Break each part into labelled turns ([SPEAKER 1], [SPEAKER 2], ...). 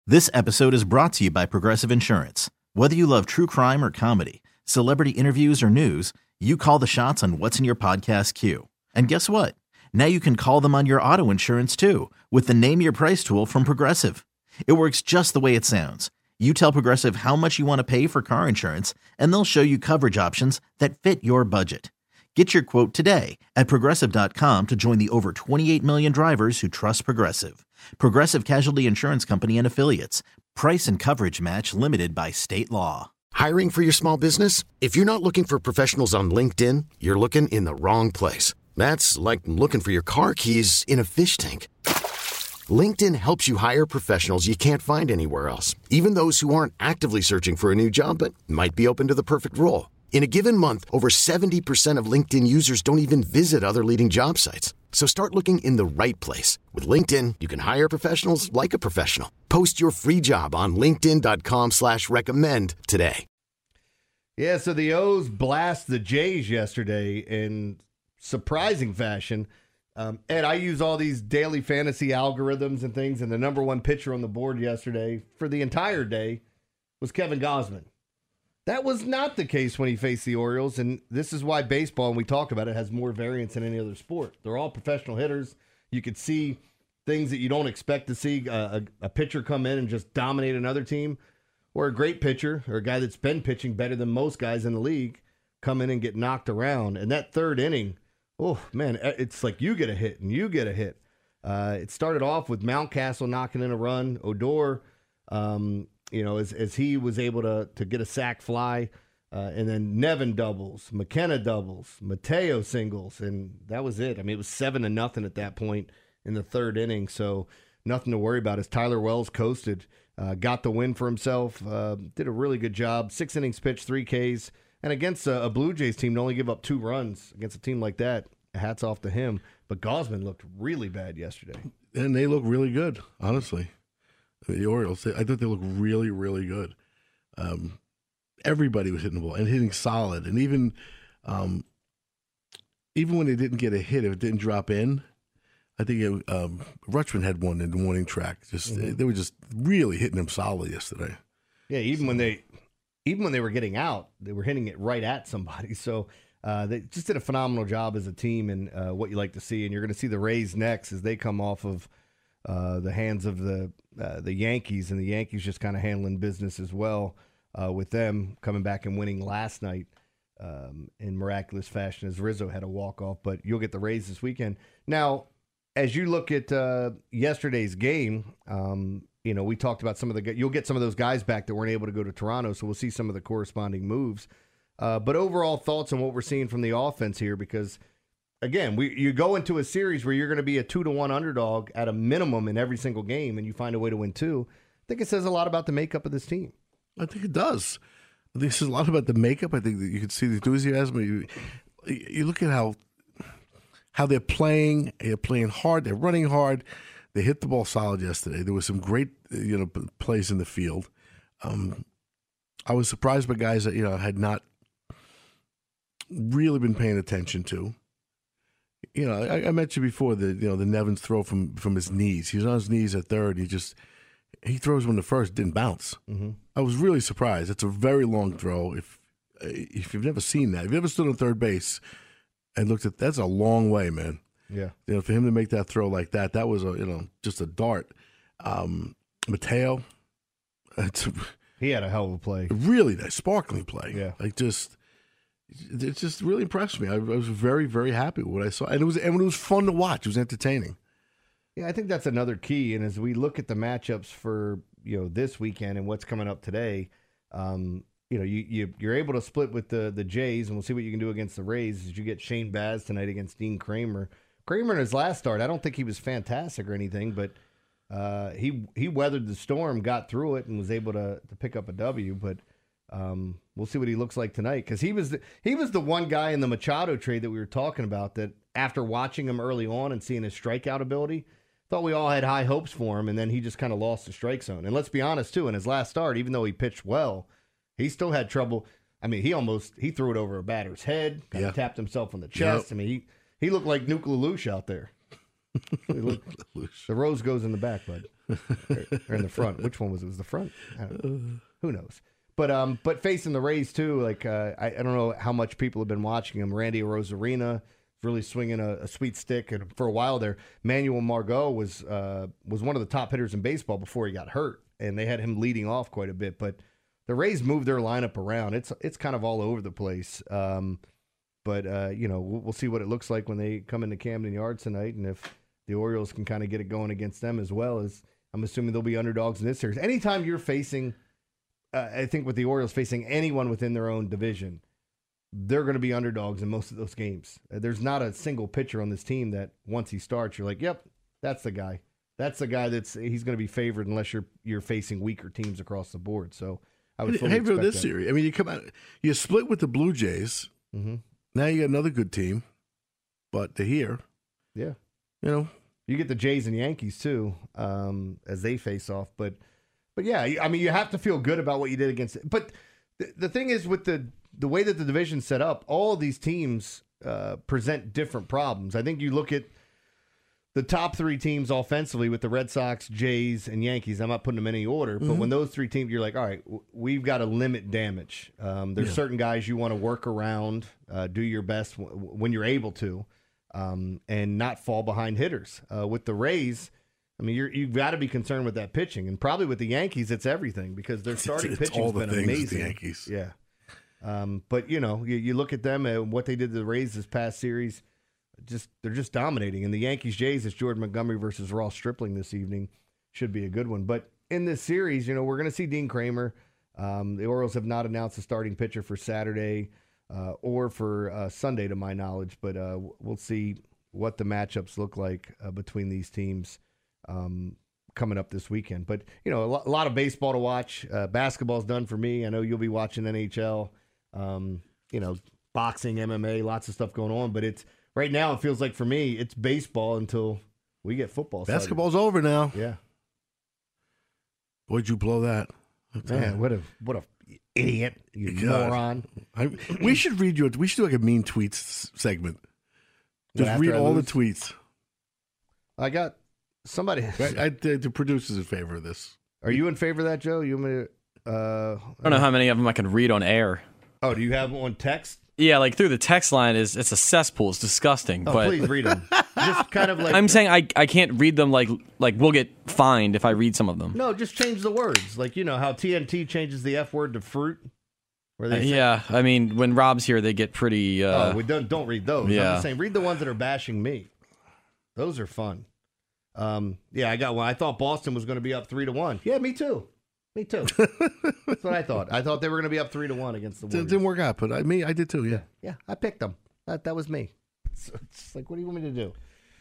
[SPEAKER 1] This episode is brought to you by Progressive Insurance. Whether you love true crime or comedy, celebrity interviews or news, you call the shots on what's in your podcast queue. And guess what? Now you can call them on your auto insurance too with the Name Your Price tool from Progressive. It works just the way it sounds. You tell Progressive how much you want to pay for car insurance, and they'll show you coverage options that fit your budget. Get your quote today at Progressive.com to join the over 28 million drivers who trust Progressive. Progressive Casualty Insurance Company and Affiliates. Price and coverage match limited by state law.
[SPEAKER 2] Hiring for your small business? If you're not looking for professionals on LinkedIn, you're looking in the wrong place. That's like looking for your car keys in a fish tank. LinkedIn helps you hire professionals you can't find anywhere else, even those who aren't actively searching for a new job but might be open to the perfect role. In a given month, over 70% of LinkedIn users don't even visit other leading job sites. So start looking in the right place. With LinkedIn, you can hire professionals like a professional. Post your free job on linkedin.com/recommend today.
[SPEAKER 3] Yeah, so the O's blast the Jays yesterday in surprising fashion. Ed, I use all these daily fantasy algorithms and things, and the number one pitcher on the board yesterday for the entire day was Kevin Gausman. That was not the case when he faced the Orioles, and this is why baseball, and we talk about it, has more variance than any other sport. They're all professional hitters. You could see things that you don't expect to see, a pitcher come in and just dominate another team, or a great pitcher, or a guy that's been pitching better than most guys in the league, come in and get knocked around. And that third inning, oh, man, it's like you get a hit and you get a hit. It started off with Mountcastle knocking in a run. Odor, as he was able to get a sac fly, and then Nevin doubles, McKenna doubles, Mateo singles, and that was it. I mean, it was 7-0 at that point in the third inning, so nothing to worry about as Tyler Wells coasted, got the win for himself, did a really good job. 6 innings pitched, 3 Ks, and against a Blue Jays team to only give up 2 runs against a team like that, hats off to him. But Gausman looked really bad yesterday.
[SPEAKER 4] And they look really good, honestly. The Orioles, I thought they looked really, really good. Everybody was hitting the ball and hitting solid. And even when they didn't get a hit, if it didn't drop in, I think Rutschman had one in the morning track. They were just really hitting them solid yesterday.
[SPEAKER 3] Yeah, even when they were getting out, they were hitting it right at somebody. So they just did a phenomenal job as a team, and what you like to see. And you're going to see the Rays next as they come off of the hands of the Yankees, and the Yankees just kind of handling business as well, with them coming back and winning last night in miraculous fashion as Rizzo had a walk-off. But you'll get the Rays this weekend. Now, as you look at yesterday's game, we talked about some of you'll get some of those guys back that weren't able to go to Toronto, so we'll see some of the corresponding moves. But overall thoughts on what we're seeing from the offense here, because again, you go into a series where you're going to be a 2-1 underdog at a minimum in every single game, and you find a way to win 2. I think it says a lot about the makeup of this team.
[SPEAKER 4] I think it does. I think it says a lot about the makeup. I think that you can see the enthusiasm. You look at how they're playing. They're playing hard. They're running hard. They hit the ball solid yesterday. There were some great plays in the field. I was surprised by guys that had not really been paying attention to. I mentioned before the Nevin's throw from his knees. He was on his knees at third. He throws one to first, didn't bounce. Mm-hmm. I was really surprised. It's a very long throw. If you've never seen that, if you ever stood on third base and looked at, that's a long way, man.
[SPEAKER 3] Yeah.
[SPEAKER 4] For him to make that throw like that was just a dart. Mateo,
[SPEAKER 3] he had a hell of a play.
[SPEAKER 4] Really nice, sparkling play.
[SPEAKER 3] Yeah.
[SPEAKER 4] It just really impressed me. I was very, very happy with what I saw, and it was fun to watch. It was entertaining.
[SPEAKER 3] Yeah, I think that's another key. And as we look at the matchups for this weekend and what's coming up today, you're able to split with the Jays, and we'll see what you can do against the Rays. As you get Shane Baz tonight against Dean Kramer. Kramer in his last start, I don't think he was fantastic or anything, but he weathered the storm, got through it, and was able to pick up a W. But we'll see what he looks like tonight, because he was the one guy in the Machado trade that we were talking about that after watching him early on and seeing his strikeout ability, thought we all had high hopes for him, and then he just kind of lost the strike zone. And let's be honest, too, in his last start, even though he pitched well, he still had trouble. I mean, he threw it over a batter's head, kind of tapped himself on the chest. Yep. I mean, he looked like Nuke LaLoosh out there. The rose goes in the back, bud. or in the front. Which one was it? Was the front? I don't know. Who knows? But facing the Rays too, like I don't know how much people have been watching him. Randy Arozarena really swinging a sweet stick, and for a while there, Manuel Margot was one of the top hitters in baseball before he got hurt, and they had him leading off quite a bit. But the Rays moved their lineup around. It's kind of all over the place. But we'll see what it looks like when they come into Camden Yards tonight, and if the Orioles can kind of get it going against them as well. As I'm assuming they'll be underdogs in this series. Anytime you're facing, I think with the Orioles facing anyone within their own division, they're going to be underdogs in most of those games. There's not a single pitcher on this team that once he starts, you're like, yep, that's the guy. That's the guy he's going to be favored unless you're facing weaker teams across the board. So I would fully expect
[SPEAKER 4] this
[SPEAKER 3] that.
[SPEAKER 4] series. I mean, you split with the Blue Jays.
[SPEAKER 3] Mm-hmm.
[SPEAKER 4] Now you got another good team, but they're here.
[SPEAKER 3] Yeah.
[SPEAKER 4] You
[SPEAKER 3] get the Jays and Yankees too, as they face off. But yeah, I mean, you have to feel good about what you did against it. But the thing is, with the way that the division's set up, all of these teams present different problems. I think you look at the top three teams offensively with the Red Sox, Jays, and Yankees. I'm not putting them in any order, but when those three teams, you're like, all right, we've got to limit damage. There's certain guys you want to work around, do your best when you're able to, and not fall behind hitters. With the Rays, I mean, you've got to be concerned with that pitching, and probably with the Yankees, it's everything because their starting pitching's been amazing.
[SPEAKER 4] The Yankees,
[SPEAKER 3] yeah. But you look at them and what they did to the Rays this past series. They're just dominating. And the Yankees-Jays, it's Jordan Montgomery versus Ross Stripling this evening. Should be a good one. But in this series, we're going to see Dean Kramer. The Orioles have not announced a starting pitcher for Saturday or for Sunday, to my knowledge. But we'll see what the matchups look like between these teams coming up this weekend. But, a lot of baseball to watch. Basketball's done for me. I know you'll be watching NHL, boxing, MMA, lots of stuff going on. But right now, it feels like for me, it's baseball until we get football started.
[SPEAKER 4] Basketball's over now.
[SPEAKER 3] Yeah.
[SPEAKER 4] Boy'd you blow that?
[SPEAKER 3] Man, what a idiot, you moron.
[SPEAKER 4] We should read we should do like a mean tweets segment. Just read all the tweets.
[SPEAKER 3] I got somebody.
[SPEAKER 4] The producer's in favor of this.
[SPEAKER 3] Are you in favor of that, Joe? You want me to,
[SPEAKER 5] I don't know how many of them I can read on air.
[SPEAKER 3] Oh, do you have them on text?
[SPEAKER 5] Yeah, like through the text line it's a cesspool. It's disgusting.
[SPEAKER 3] Oh,
[SPEAKER 5] but
[SPEAKER 3] please read them. Just kind of like
[SPEAKER 5] I'm saying I can't read them like we'll get fined if I read some of them.
[SPEAKER 3] No, just change the words. Like how TNT changes the F word to fruit. Where they
[SPEAKER 5] yeah, I mean when Rob's here they get pretty
[SPEAKER 3] we don't read those.
[SPEAKER 5] Yeah.
[SPEAKER 3] I'm just saying read the ones that are bashing me. Those are fun. I got one. I thought Boston was going to be up 3-1. Yeah, me too. Me too. That's what I thought. I thought they were going to be up 3-1 against the Warriors.
[SPEAKER 4] It didn't work out, but I did too. Yeah.
[SPEAKER 3] Yeah, I picked them. That was me. So it's like, what do you want me to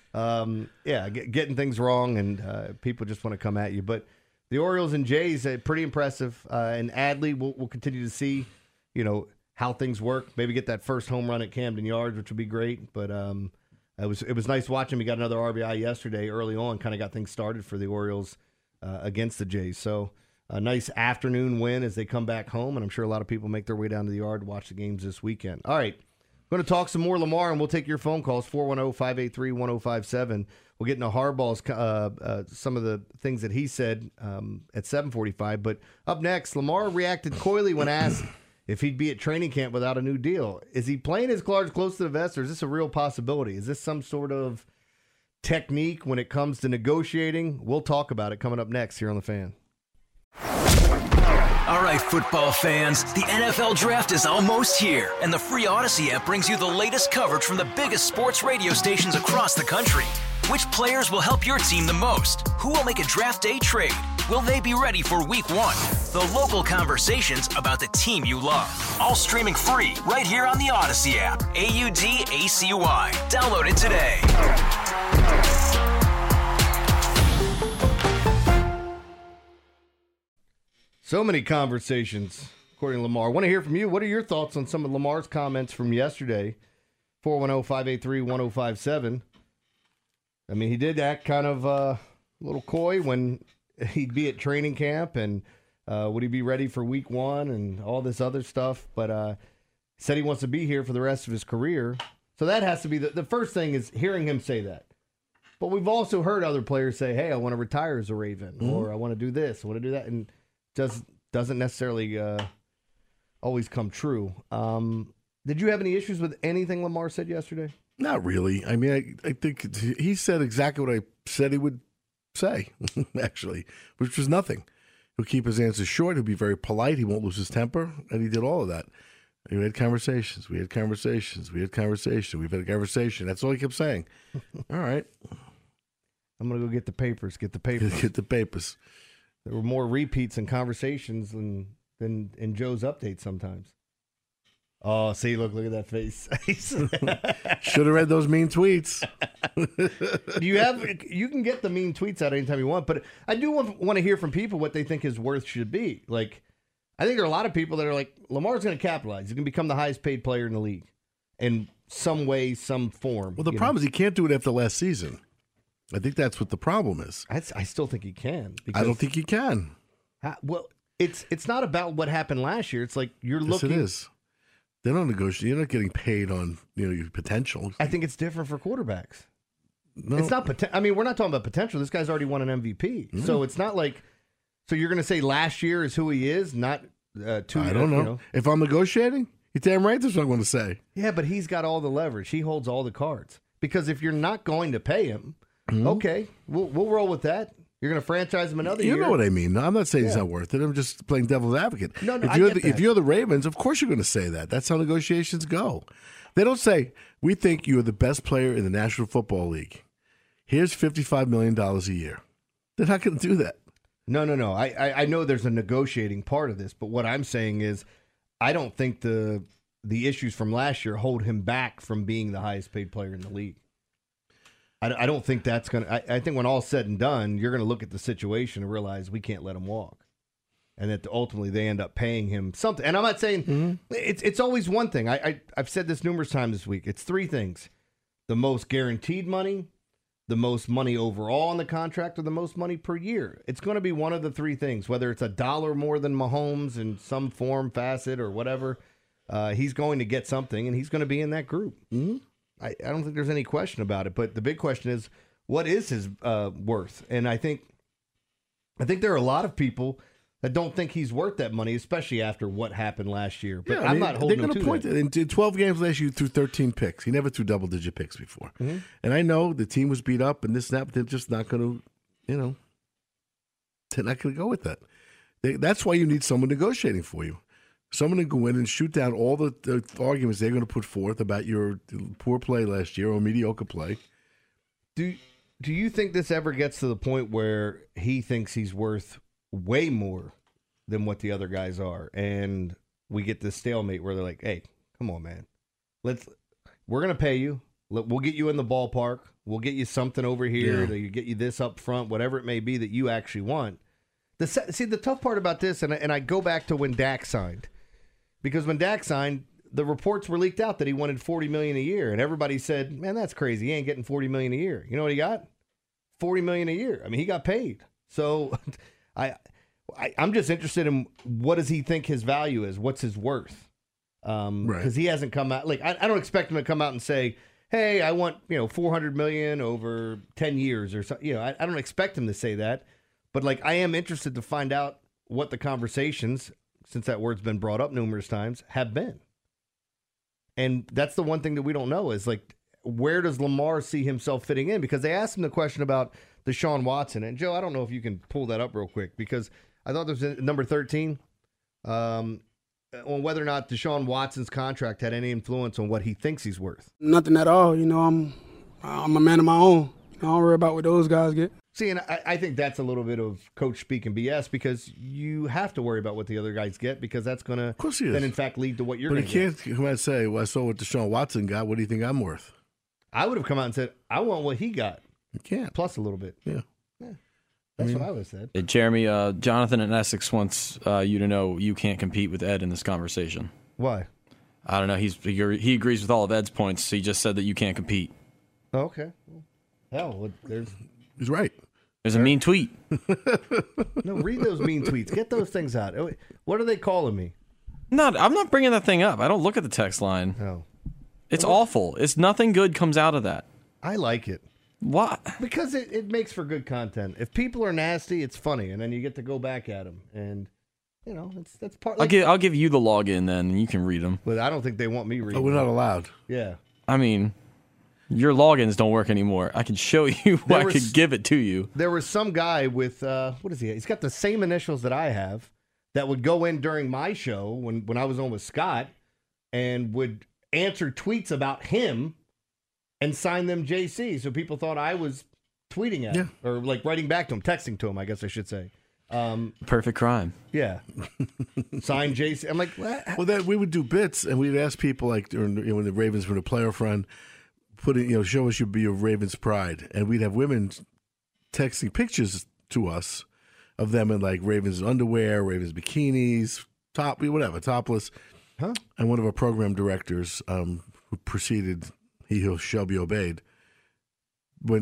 [SPEAKER 3] do? Getting things wrong, and people just want to come at you. But the Orioles and Jays, pretty impressive. And Adley, we'll continue to see, how things work. Maybe get that first home run at Camden Yards, which would be great. But it was nice watching him. He got another RBI yesterday early on, kind of got things started for the Orioles against the Jays. So a nice afternoon win as they come back home, and I'm sure a lot of people make their way down to the yard to watch the games this weekend. All right, I'm going to talk some more Lamar, and we'll take your phone calls, 410-583-1057. We'll get into Harbaugh's some of the things that he said at 7:45. But up next, Lamar reacted coyly when asked if he'd be at training camp without a new deal. Is he playing his cards close to the vest, or is this a real possibility? Is this some sort of technique when it comes to negotiating? We'll talk about it coming up next here on The Fan.
[SPEAKER 6] All right, football fans, the NFL Draft is almost here, and the free Odyssey app brings you the latest coverage from the biggest sports radio stations across the country. Which players will help your team the most? Who will make a draft day trade? Will they be ready for week 1? The local conversations about the team you love. All streaming free right here on the Odyssey app. AUDACY. Download it today.
[SPEAKER 3] So many conversations, according to Lamar. I want to hear from you. What are your thoughts on some of Lamar's comments from yesterday? 410-583-1057. I mean, he did act kind of a little coy when he'd be at training camp, and would he be ready for week 1 and all this other stuff. But said he wants to be here for the rest of his career. So that has to be the first thing is hearing him say that. But we've also heard other players say, hey, I want to retire as a Raven, or I want to do this, I want to do that, and doesn't necessarily always come true. Did you have any issues with anything Lamar said yesterday?
[SPEAKER 4] Not really. I mean, I think he said exactly what I said he would say, actually, which was nothing. He'll keep his answers short. He'll be very polite. He won't lose his temper, and he did all of that. We had conversations. We've had a conversation. That's all he kept saying. All right.
[SPEAKER 3] I'm going to go get the papers. Get the papers. There were more repeats and conversations than in Joe's updates sometimes. Oh, see, look at that face.
[SPEAKER 4] Should have read those mean tweets.
[SPEAKER 3] You can get the mean tweets out anytime you want, but I do want to hear from people what they think his worth should be. Like, I think there are a lot of people that are like, Lamar's going to capitalize. He's going to become the highest paid player in the league in some way, some form.
[SPEAKER 4] Well, the problem is he can't do it after last season. I think that's what the problem is.
[SPEAKER 3] I still think he can.
[SPEAKER 4] I don't think he can.
[SPEAKER 3] Well, it's not about what happened last year. It's like you're looking.
[SPEAKER 4] Yes, it is. They don't negotiate. You're not getting paid on your potential.
[SPEAKER 3] I think it's different for quarterbacks.
[SPEAKER 4] No.
[SPEAKER 3] It's not. I mean, we're not talking about potential. This guy's already won an MVP, so it's not like. So you're going to say last year is who he is, not 2 years.
[SPEAKER 4] I don't know. If I'm negotiating, you're damn right. That's what I'm going to say.
[SPEAKER 3] Yeah, but he's got all the leverage. He holds all the cards. Because if you're not going to pay him, okay, we'll roll with that. You're going to franchise him another year.
[SPEAKER 4] You know what I mean. No, I'm not saying he's not worth it. I'm just playing devil's advocate.
[SPEAKER 3] No,
[SPEAKER 4] if you're the Ravens, of course you're going to say that. That's how negotiations go. They don't say, we think you're the best player in the National Football League. Here's $55 million a year. They're not going to do that.
[SPEAKER 3] No. I know there's a negotiating part of this, but what I'm saying is I don't think the issues from last year hold him back from being the highest paid player in the league. I don't think that's going to – I think when all's said and done, you're going to look at the situation and realize we can't let him walk. And that ultimately they end up paying him something. And I'm not saying it's always one thing. I've said this numerous times this week. It's three things. The most guaranteed money, the most money overall in the contract, or the most money per year. It's going to be one of the three things, whether it's $1 more than Mahomes in some form, facet, or whatever. He's going to get something, and he's going to be in that group. Mm-hmm. I don't think there's any question about it. But the big question is, what is his worth? And I think there are a lot of people that don't think he's worth that money, especially after what happened last year. But I'm not holding him to that.
[SPEAKER 4] In 12 games last year, he threw 13 picks. He never threw double-digit picks before. Mm-hmm. And I know the team was beat up and this and that, but they're just not going to, they're not going to go with that. That's why you need someone negotiating for you. Someone to go in and shoot down all the arguments they're going to put forth about your poor play last year or mediocre play.
[SPEAKER 3] Do you think this ever gets to the point where he thinks he's worth way more than what the other guys are, and we get this stalemate where they're like, "Hey, come on, man, we're going to pay you. We'll get you in the ballpark. We'll get you something over here to get you this up front, whatever it may be that you actually want." The tough part about this, and I go back to when Dak signed. Because when Dak signed, the reports were leaked out that he wanted $40 million a year, and everybody said, "Man, that's crazy. He ain't getting $40 million a year." You know what he got? $40 million a year. I mean, he got paid. So, I'm just interested in what does he think his value is? What's his worth? Because he hasn't come out. Like I don't expect him to come out and say, "Hey, I want $400 million over 10 years" or something. I don't expect him to say that. But like, I am interested to find out what the conversations, since that word's been brought up numerous times, have been. And that's the one thing that we don't know is, like, where does Lamar see himself fitting in? Because they asked him the question about Deshaun Watson. And, Joe, I don't know if you can pull that up real quick, because I thought there was number 13 on whether or not Deshaun Watson's contract had any influence on what he thinks he's worth.
[SPEAKER 7] Nothing at all. I'm a man of my own. I don't worry about what those guys get.
[SPEAKER 3] See, and I think that's a little bit of coach speaking BS, because you have to worry about what the other guys get, because that's going to then, in fact, lead to what you're going to get.
[SPEAKER 4] But you can't come out and say, "Well, I saw what Deshaun Watson got. What do you think I'm worth?"
[SPEAKER 3] I would have come out and said, "I want what he got."
[SPEAKER 4] You can't.
[SPEAKER 3] Plus a little bit.
[SPEAKER 4] Yeah.
[SPEAKER 3] That's what I would have said.
[SPEAKER 5] Jeremy, Jonathan in Essex wants you to know you can't compete with Ed in this conversation.
[SPEAKER 3] Why?
[SPEAKER 5] I don't know. He agrees with all of Ed's points. He just said that you can't compete.
[SPEAKER 3] Oh, okay. Hell,
[SPEAKER 4] he's right.
[SPEAKER 5] There's a mean tweet.
[SPEAKER 3] No, read those mean tweets. Get those things out. What are they calling me?
[SPEAKER 5] I'm not bringing that thing up. I don't look at the text line.
[SPEAKER 3] No.
[SPEAKER 5] It's awful. It's nothing good comes out of that.
[SPEAKER 3] I like it.
[SPEAKER 5] What?
[SPEAKER 3] Because it makes for good content. If people are nasty, it's funny, and then you get to go back at them. And, that's part.
[SPEAKER 5] I'll give you the login then, and you can read them.
[SPEAKER 3] But I don't think they want me reading.
[SPEAKER 4] Oh, we're not allowed.
[SPEAKER 3] Yeah.
[SPEAKER 5] I mean, your logins don't work anymore. I can show you. I could give it to you.
[SPEAKER 3] There was some guy with, what is he? He's got the same initials that I have that would go in during my show when I was on with Scott and would answer tweets about him and sign them JC. So people thought I was tweeting at him or like writing back to him, texting to him, I guess I should say.
[SPEAKER 5] Perfect crime.
[SPEAKER 3] Yeah. Sign JC. I'm like, what?
[SPEAKER 4] Well, then we would do bits, and we'd ask people like when the Ravens were a player friend, show us your Ravens pride, and we'd have women texting pictures to us of them in like Ravens underwear, Ravens bikinis, topless.
[SPEAKER 3] Huh?
[SPEAKER 4] And one of our program directors, who proceeded, he shall be obeyed. What's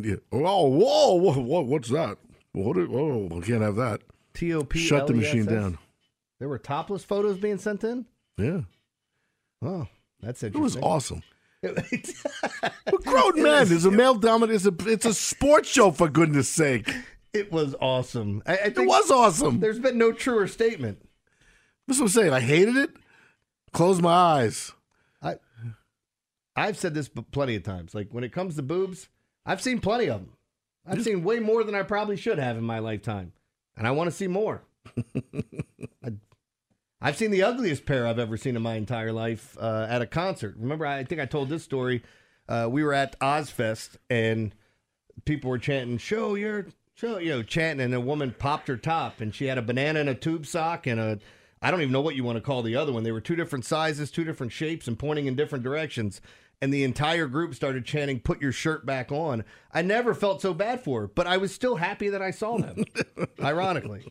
[SPEAKER 4] that? We can't have that.
[SPEAKER 3] TOP.
[SPEAKER 4] Shut the machine down.
[SPEAKER 3] There were topless photos being sent in?
[SPEAKER 4] Yeah.
[SPEAKER 3] Oh, that's interesting.
[SPEAKER 4] It was awesome. We're grown men. There's a male dominant. It's a sports show, for goodness sake.
[SPEAKER 3] It was awesome. I think
[SPEAKER 4] it was awesome.
[SPEAKER 3] There's been no truer statement.
[SPEAKER 4] That's what I'm saying. I hated it. Close my eyes.
[SPEAKER 3] I've said this plenty of times. Like when it comes to boobs, I've seen plenty of them. I've seen way more than I probably should have in my lifetime, and I want to see more. I've seen the ugliest pair I've ever seen in my entire life at a concert. Remember, I think I told this story. We were at Ozfest, and people were chanting, chanting, and a woman popped her top, and she had a banana in a tube sock and I don't even know what you want to call the other one. They were two different sizes, two different shapes, and pointing in different directions. And the entire group started chanting, "Put your shirt back on." I never felt so bad for her, but I was still happy that I saw them, ironically.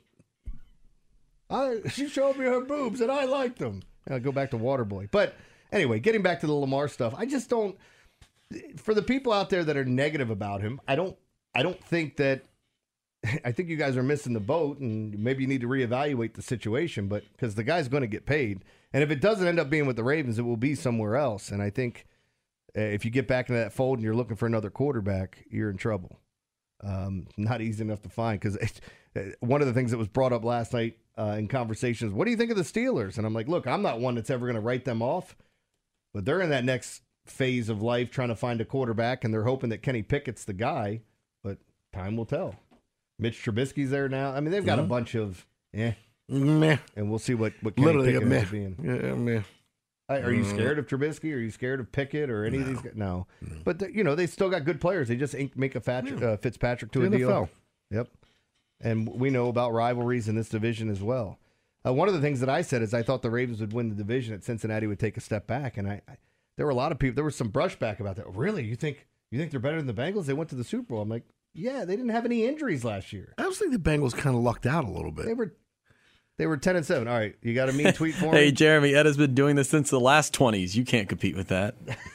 [SPEAKER 3] She showed me her boobs, and I liked them. I'll go back to Waterboy. But anyway, getting back to the Lamar stuff, I just don't. For the people out there that are negative about him, I don't think that. I think you guys are missing the boat, and maybe you need to reevaluate the situation. But because the guy's going to get paid, and if it doesn't end up being with the Ravens, it will be somewhere else. And I think if you get back into that fold and you're looking for another quarterback, you're in trouble. Not easy enough to find, because one of the things that was brought up last night in conversations, what do you think of the Steelers? And I'm like, look, I'm not one that's ever going to write them off, but they're in that next phase of life trying to find a quarterback, and they're hoping that Kenny Pickett's the guy, but time will tell. Mitch Trubisky's there now. I mean, they've got a bunch of meh, and we'll see what Kenny Pickett ends up being.
[SPEAKER 4] Yeah, meh.
[SPEAKER 3] Are you scared of Trubisky? Are you scared of Pickett or any of these guys? No. But, they still got good players. They just make a Fitzpatrick to a deal.
[SPEAKER 4] NFL.
[SPEAKER 3] Yep. And we know about rivalries in this division as well. One of the things that I said is I thought the Ravens would win the division, at Cincinnati would take a step back. And there were a lot of people, there was some brushback about that. Really? You think they're better than the Bengals? They went to the Super Bowl. I'm like, yeah, they didn't have any injuries last year.
[SPEAKER 4] I just think the Bengals kind of lucked out a little bit.
[SPEAKER 3] They were 10-7. All right, you got a mean tweet for me?
[SPEAKER 5] Hey, Jeremy, Ed has been doing this since the last 20s. You can't compete with that.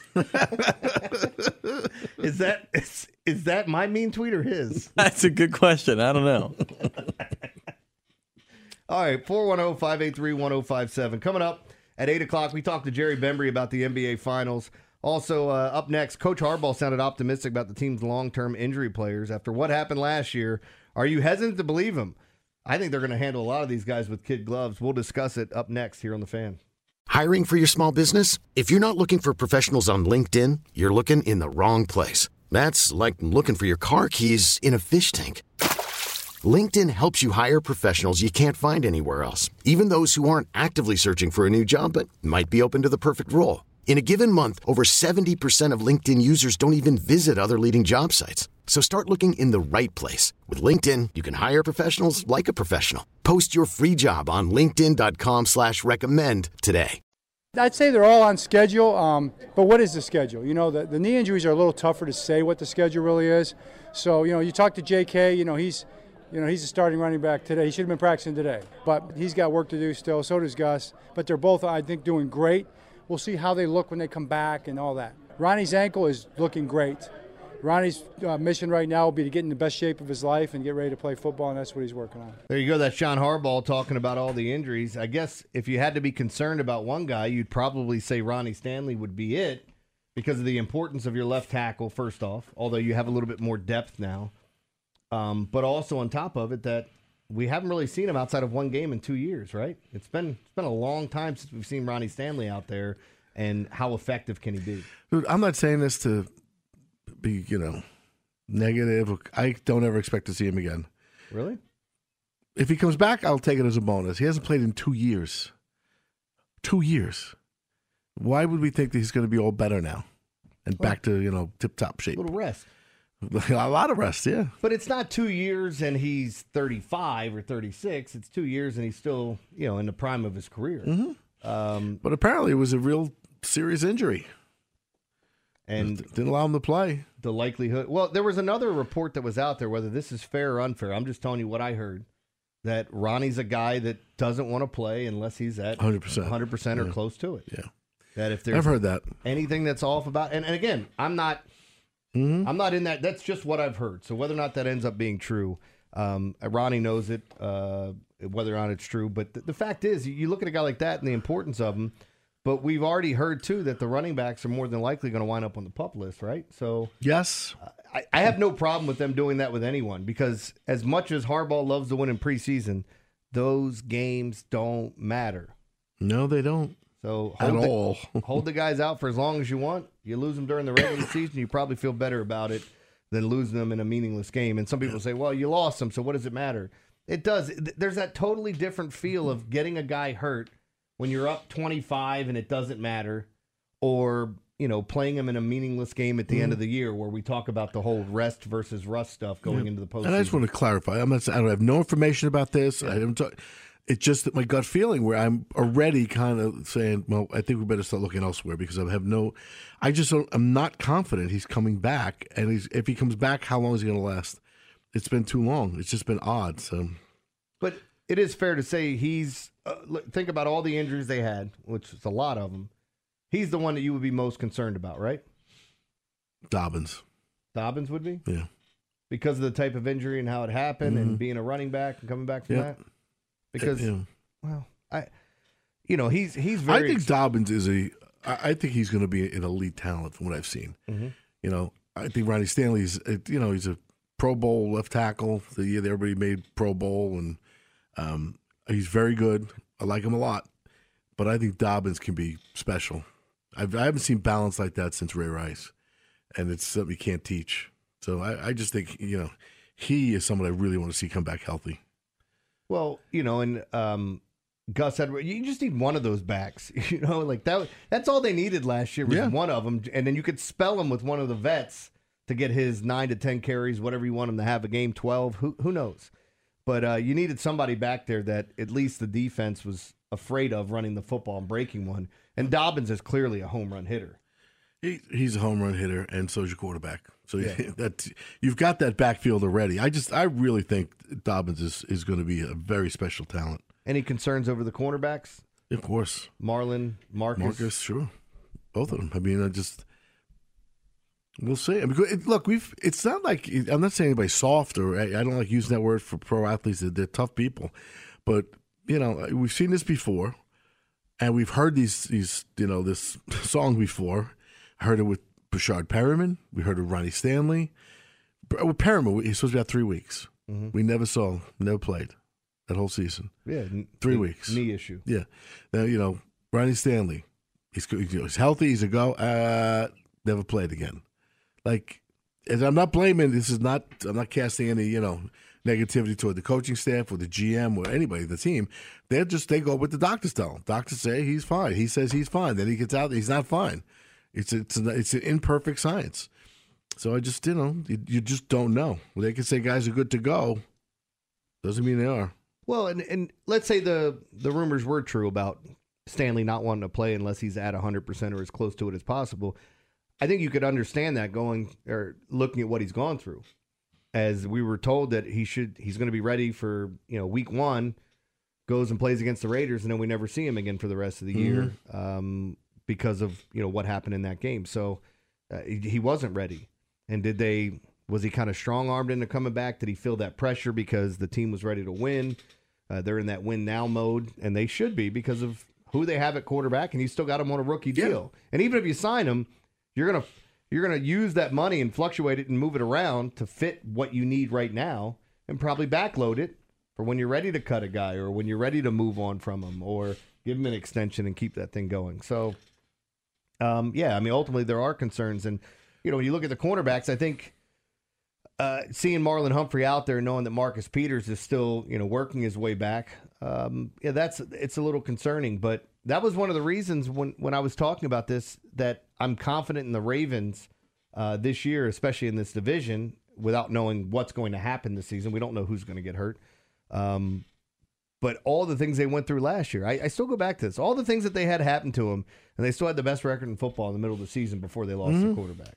[SPEAKER 3] Is that my mean tweet or his?
[SPEAKER 5] That's a good question. I don't know.
[SPEAKER 3] All right, 410-583-1057. Coming up at 8 o'clock, we talked to Jerry Bembry about the NBA Finals. Also, up next, Coach Harbaugh sounded optimistic about the team's long-term injury players after what happened last year. Are you hesitant to believe him? I think they're going to handle a lot of these guys with kid gloves. We'll discuss it up next here on The Fan.
[SPEAKER 2] Hiring for your small business? If you're not looking for professionals on LinkedIn, you're looking in the wrong place. That's like looking for your car keys in a fish tank. LinkedIn helps you hire professionals you can't find anywhere else, even those who aren't actively searching for a new job but might be open to the perfect role. In a given month, over 70% of LinkedIn users don't even visit other leading job sites. So start looking in the right place. With LinkedIn, you can hire professionals like a professional. Post your free job on linkedin.com/recommend today.
[SPEAKER 8] I'd say they're all on schedule, but what is the schedule? The knee injuries are a little tougher to say what the schedule really is. So, you talk to J.K., he's a starting running back today. He should have been practicing today, but he's got work to do still. So does Gus. But they're both, I think, doing great. We'll see how they look when they come back and all that. Ronnie's ankle is looking great. Ronnie's mission right now will be to get in the best shape of his life and get ready to play football, and that's what he's working on.
[SPEAKER 3] There you go. That's Sean Harbaugh talking about all the injuries. I guess if you had to be concerned about one guy, you'd probably say Ronnie Stanley would be it. because of the importance of your left tackle, first off, although you have a little bit more depth now. But also on top of it, that we haven't really seen him outside of one game in 2 years, right? It's been a long time since we've seen Ronnie Stanley out there, and how effective can he be?
[SPEAKER 4] Dude, I'm not saying this to be, negative. I don't ever expect to see him again.
[SPEAKER 3] Really?
[SPEAKER 4] If he comes back, I'll take it as a bonus. He hasn't played in 2 years. 2 years. Why would we think that he's going to be all better now and back to, tip-top shape?
[SPEAKER 3] A little rest.
[SPEAKER 4] A lot of rest, yeah.
[SPEAKER 3] But it's not 2 years and he's 35 or 36. It's 2 years and he's still, in the prime of his career.
[SPEAKER 4] Mm-hmm. But apparently it was a real serious injury. And didn't allow him to play.
[SPEAKER 3] The likelihood. Well, there was another report that was out there, whether this is fair or unfair. I'm just telling you what I heard. That Ronnie's a guy that doesn't want to play unless he's at 100% or close to it.
[SPEAKER 4] Yeah.
[SPEAKER 3] That if there's
[SPEAKER 4] I've heard that.
[SPEAKER 3] Anything that's off about, and again, I'm not in that. That's just what I've heard. So whether or not that ends up being true, Ronnie knows it, whether or not it's true. But the fact is, you look at a guy like that and the importance of him, but we've already heard, too, that the running backs are more than likely going to wind up on the PUP list, right? So
[SPEAKER 4] yes.
[SPEAKER 3] I have no problem with them doing that with anyone, because as much as Harbaugh loves to win in preseason, those games don't matter.
[SPEAKER 4] No, they don't.
[SPEAKER 3] So hold the guys out for as long as you want. You lose them during the regular season, you probably feel better about it than losing them in a meaningless game. And some people say, well, you lost them, so what does it matter? It does. There's that totally different feel of getting a guy hurt when you're up 25 and it doesn't matter, or playing him in a meaningless game at the end of the year, where we talk about the whole rest versus rust stuff going into the postseason.
[SPEAKER 4] And I just want to clarify. I don't have no information about this. I haven't talked. It's just that my gut feeling, where I'm already kind of saying, well, I think we better start looking elsewhere, because I'm not confident he's coming back. And if he comes back, how long is he going to last? It's been too long. It's just been odd. So,
[SPEAKER 3] but it is fair to say he's think about all the injuries they had, which is a lot of them. He's the one that you would be most concerned about, right?
[SPEAKER 4] Dobbins
[SPEAKER 3] would be?
[SPEAKER 4] Yeah.
[SPEAKER 3] Because of the type of injury and how it happened and being a running back and coming back from that? Because, he's very...
[SPEAKER 4] I think Dobbins I think he's going to be an elite talent from what I've seen. Mm-hmm. I think Ronnie Stanley's, he's a Pro Bowl left tackle the year that everybody made Pro Bowl, and he's very good. I like him a lot. But I think Dobbins can be special. I haven't seen balance like that since Ray Rice, and it's something you can't teach. So I just think, he is someone I really want to see come back healthy.
[SPEAKER 3] Well, and Gus Edwards, you just need one of those backs. Like that's all they needed last year was one of them, and then you could spell him with one of the vets to get his 9 to 10 carries, whatever you want him to have a game, 12. Who knows? But you needed somebody back there that at least the defense was afraid of running the football and breaking one. And Dobbins is clearly a home run hitter.
[SPEAKER 4] He's a home run hitter, and so is your quarterback. So you've got that backfield already. I really think Dobbins is going to be a very special talent.
[SPEAKER 3] Any concerns over the cornerbacks?
[SPEAKER 4] Of course.
[SPEAKER 3] Marlon, Marcus,
[SPEAKER 4] sure, both of them. I mean, we'll see. I mean, look, it's not like, I'm not saying anybody's soft, or I don't like using that word for pro athletes. They're tough people, but we've seen this before, and we've heard this song before. I heard it with Brashard Perriman. We heard it with Ronnie Stanley. With Perriman, he's supposed to be out 3 weeks. Mm-hmm. We never played that whole season.
[SPEAKER 3] Yeah,
[SPEAKER 4] 3 weeks.
[SPEAKER 3] Knee issue.
[SPEAKER 4] Yeah. Now, Ronnie Stanley, he's healthy. He's a go. Never played again. And I'm not blaming. I'm not casting any, negativity toward the coaching staff or the GM or anybody, the team. They go with the doctors tell them. Doctors say he's fine. He says he's fine. Then he gets out. He's not fine. It's an imperfect science. So I just, you just don't know. They can say guys are good to go. Doesn't mean they are.
[SPEAKER 3] Well, and let's say the rumors were true about Stanley not wanting to play unless he's at 100% or as close to it as possible. I think you could understand that looking at what he's gone through. As we were told that he's going to be ready for, week 1, goes and plays against the Raiders, and then we never see him again for the rest of the year because of, what happened in that game. So he wasn't ready. And was he kind of strong-armed into coming back? Did he feel that pressure because the team was ready to win? They're in that win-now mode, and they should be because of who they have at quarterback, and you still got him on a rookie deal. And even if you sign him, You're gonna use that money and fluctuate it and move it around to fit what you need right now, and probably backload it for when you're ready to cut a guy or when you're ready to move on from him or give him an extension and keep that thing going. So, ultimately there are concerns. And, when you look at the cornerbacks, I think seeing Marlon Humphrey out there, knowing that Marcus Peters is still, working his way back, it's a little concerning. But that was one of the reasons when I was talking about this that I'm confident in the Ravens this year, especially in this division, without knowing what's going to happen this season. We don't know who's going to get hurt. But all the things they went through last year, I still go back to this. All the things that they had happen to them, and they still had the best record in football in the middle of the season before they lost their quarterback.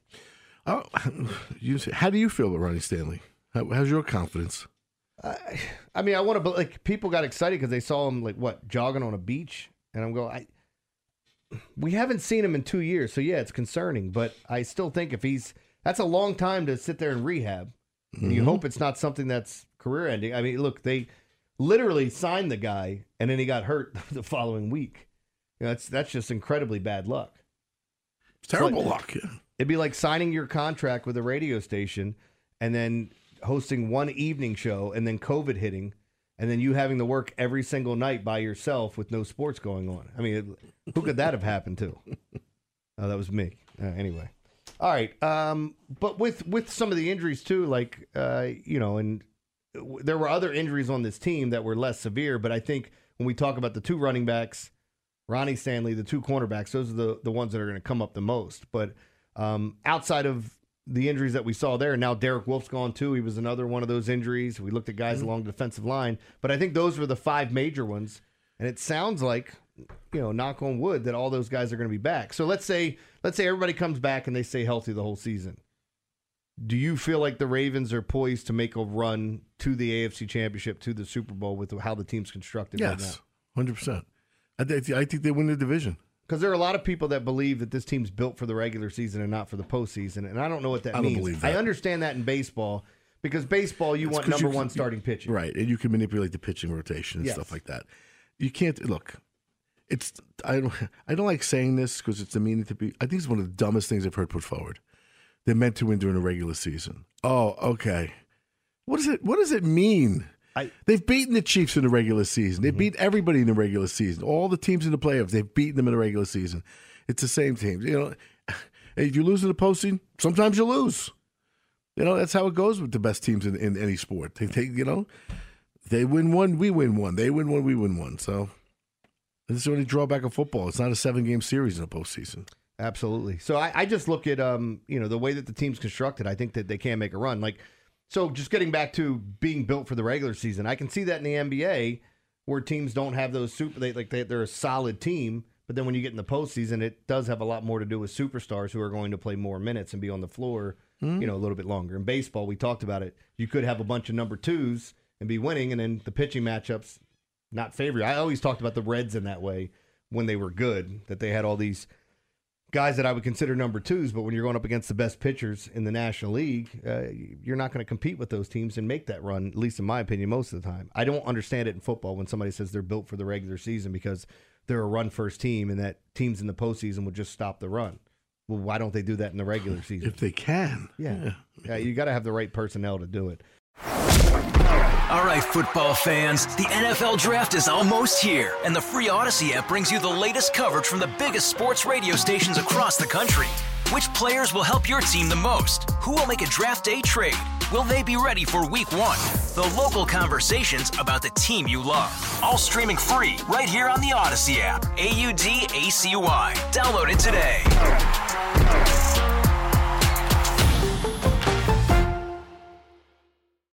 [SPEAKER 4] How do you feel about Ronnie Stanley? How's your confidence?
[SPEAKER 3] I want to, people got excited because they saw him, jogging on a beach. And I'm going, we haven't seen him in 2 years. So, yeah, it's concerning. But I still think that's a long time to sit there and rehab. And you hope it's not something that's career ending. I mean, look, they literally signed the guy and then he got hurt the following week. That's just incredibly bad luck.
[SPEAKER 4] Terrible luck. Yeah.
[SPEAKER 3] It'd be like signing your contract with a radio station and then hosting one evening show and then COVID hitting and then you having to work every single night by yourself with no sports going on. I mean, who could that have happened to? Oh, that was me. Anyway. All right. But with some of the injuries too, and there were other injuries on this team that were less severe, but I think when we talk about the two running backs, Ronnie Stanley, the two cornerbacks, those are the ones that are going to come up the most. But outside of the injuries that we saw there, now Derek Wolf's gone too. He was another one of those injuries. We looked at guys along the defensive line, but I think those were the five major ones. And it sounds like, knock on wood, that all those guys are going to be back. So let's say everybody comes back and they stay healthy the whole season. Do you feel like the Ravens are poised to make a run to the AFC Championship, to the Super Bowl with how the team's constructed right now?
[SPEAKER 4] Yes, 100%. I think they win the division.
[SPEAKER 3] Because there are a lot of people that believe that this team's built for the regular season and not for the postseason, and I don't know what that means.
[SPEAKER 4] I don't believe that.
[SPEAKER 3] I understand that in baseball, because baseball, you want number one starting pitching.
[SPEAKER 4] Right, and you can manipulate the pitching rotation and stuff like that. You can't, look, I don't like saying this because it's demeaning to be. I think it's one of the dumbest things I've heard put forward. They're meant to win during the regular season. Oh, okay. What does it mean? They've beaten the Chiefs in the regular season. They beat everybody in the regular season. All the teams in the playoffs, they've beaten them in the regular season. It's the same teams. If you lose in the postseason, sometimes you lose. That's how it goes with the best teams in any sport. They win one, we win one. They win one, we win one. So this is the only drawback of football. It's not a 7-game series in the postseason.
[SPEAKER 3] Absolutely. So I just look at the way that the team's constructed. I think that they can make a run. So just getting back to being built for the regular season, I can see that in the NBA where teams don't have those they're a solid team, but then when you get in the postseason, it does have a lot more to do with superstars who are going to play more minutes and be on the floor, a little bit longer. In baseball, we talked about it. You could have a bunch of number twos and be winning, and then the pitching matchups not favor you. I always talked about the Reds in that way when they were good, that they had all these guys that I would consider number twos, but when you're going up against the best pitchers in the National League, you're not going to compete with those teams and make that run, at least in my opinion, most of the time. I don't understand it in football when somebody says they're built for the regular season because they're a run-first team and that teams in the postseason will just stop the run. Well, why don't they do that in the regular season?
[SPEAKER 4] If they can.
[SPEAKER 3] Yeah, you got to have the right personnel to do it.
[SPEAKER 6] All right, football fans, the NFL Draft is almost here, and the free Odyssey app brings you the latest coverage from the biggest sports radio stations across the country. Which players will help your team the most? Who will make a draft day trade? Will they be ready for week 1? The local conversations about the team you love. All streaming free right here on the Odyssey app. AUDACY. Download it today.